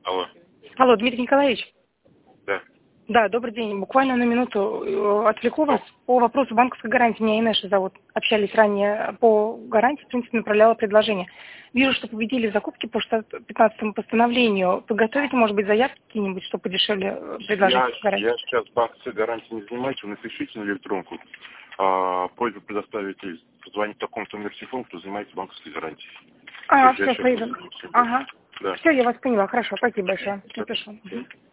Алло. Алло, Дмитрий Николаевич? Да. Да, добрый день. Буквально на минуту отвлеку вас по вопросу банковской гарантии. Меня Инеша зовут. Общались ранее по гарантии, в принципе, направляла предложение. Вижу, что победили в закупке по 15-му постановлению. Подготовите, может быть, заявки какие-нибудь, чтобы подешевле предложить гарантию? Я сейчас банковской гарантией не занимаюсь, вы напишите на электронку. Просьба предоставить, позвонить в таком-то номер телефона, кто занимается банковской гарантией. Все, пойду. Ага. Да. Все, я вас поняла. Хорошо, спасибо большое. Напишу.